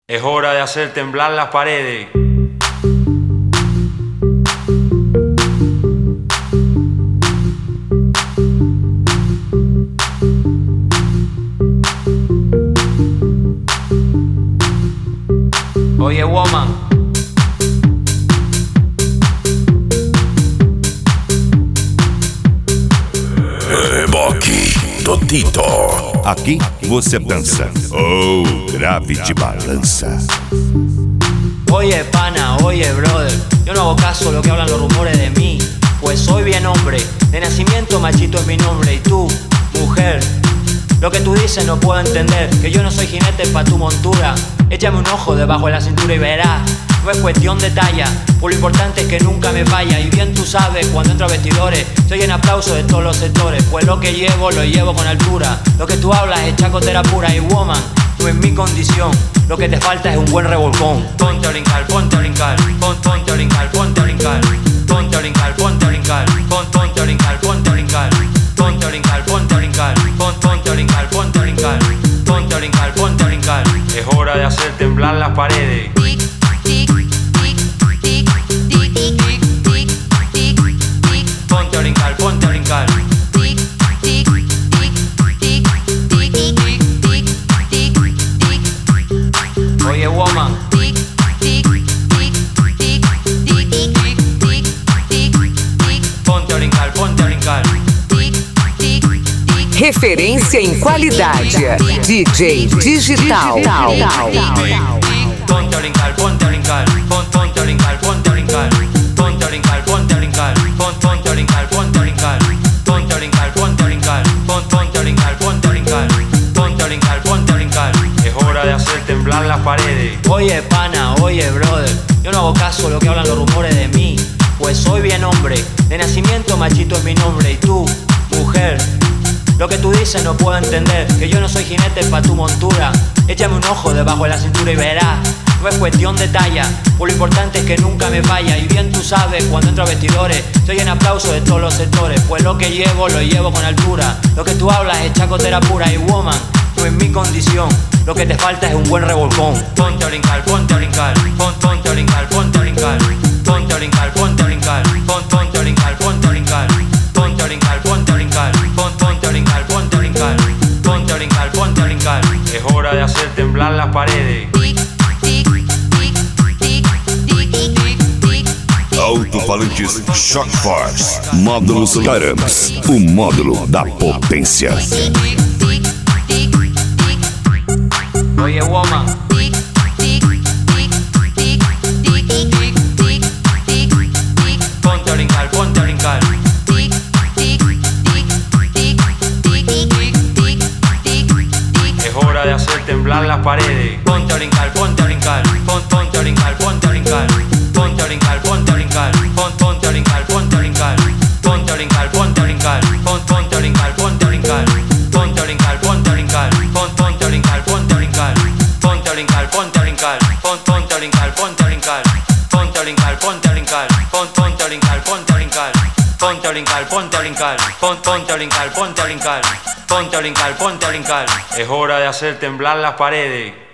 Es hora de hacer temblar las paredes. Oye, woman. Reboque do Tito. Aqui você dança ou grave de balança. Oye, pana, oye, brother. Yo no hago caso a lo que hablan los rumores de mí, pues soy bien hombre. De nacimiento machito es mi nombre. Y tú, mujer, lo que tú dices no puedo entender. Que yo no soy jinete pa' tu montura. Échame un ojo debajo de la cintura y verás. No es cuestión de talla, por lo importante es que nunca me falla. Y bien tú sabes, cuando entro a vestidores soy en aplauso de todos los sectores. Pues lo que llevo, lo llevo con altura. Lo que tú hablas es chacotera pura. Y woman, tú en mi condición, lo que te falta es un buen revolcón. Ponte a brincar, ponte a brincar, ponte a brincar, ponte a brincar, ponte a brincar, ponte a brincar, ponte a brincar, ponte a brincar, ponte a brincar, ponte a brincar, ponte a brincar, ponte a brincar, ponte a brincar, ponte a brincar. Es hora de hacer temblar las paredes. Ponte a brincar, ponte a brincar. Oye, woman. Ponte a brincar, ponte a brincar. Referência em qualidade. DJ Digital. Ponte a brincar, ponte a brincar. Ponte a brincar, ponte a brincar. Ponte a brincar, ponte a brincar. Ponte a brincar, ponte a brincar. Ponte a brincar, ponte a brincar. Ponte a brincar, ponte a brincar. Ponte a brincar, ponte a brincar. Es hora de hacer temblar las paredes. Oye, pana, oye, brother. Yo no hago caso a lo que hablan los rumores de mí, pues soy bien hombre. De nacimiento machito es mi nombre. Y tú, mujer, lo que tú dices no puedo entender. Que yo no soy jinete pa' tu montura. Échame un ojo debajo de la cintura y verás. No es cuestión de talla, por lo importante es que nunca me falla. Y bien tú sabes, cuando entro a vestidores soy en aplauso de todos los sectores. Pues lo que llevo, lo llevo con altura. Lo que tú hablas es chacotera pura. Y woman, tú en mi condición, lo que te falta es un buen revolcón. Ponte a brincar, ponte a brincar. Ponte a brincar, ponte a brincar. Ponte a brincar, ponte a brincar. Ponte a brincar, ponte a brincar. Ponte a brincar, ponte a brincar. Ponte a brincar, ponte a brincar. Ponte a brincar, ponte a brincar. Es hora de hacer temblar las paredes. Alto-falantes Shock Force. Módulos Carams. O módulo da potência. Oye, woman. Ponte a brincar, ponte a brincar. Es hora de hacer temblar las paredes. Ponte a brincar, ponte a brincar. Ponte a brincar, ponte a brincar. Ponte a brincar, ponte a brincar. Ponte a brincar, ponte a brincar. Ponte a brincar, ponte a brincar. Ponte a brincar, ponte a brincar. Ponte a brincar, ponte a brincar. Ponte a brincar, ponte a brincar. Ponte a brincar, ponte a brincar. Ponte a brincar, ponte a brincar. Ponte a brincar, ponte a brincar. Ponte a brincar, ponte a brincar. Ponte a brincar, ponte a brincar. Ponte a brincar, ponte a brincar. Ponte a brincar, ponte a brincar. Es hora de hacer temblar las paredes.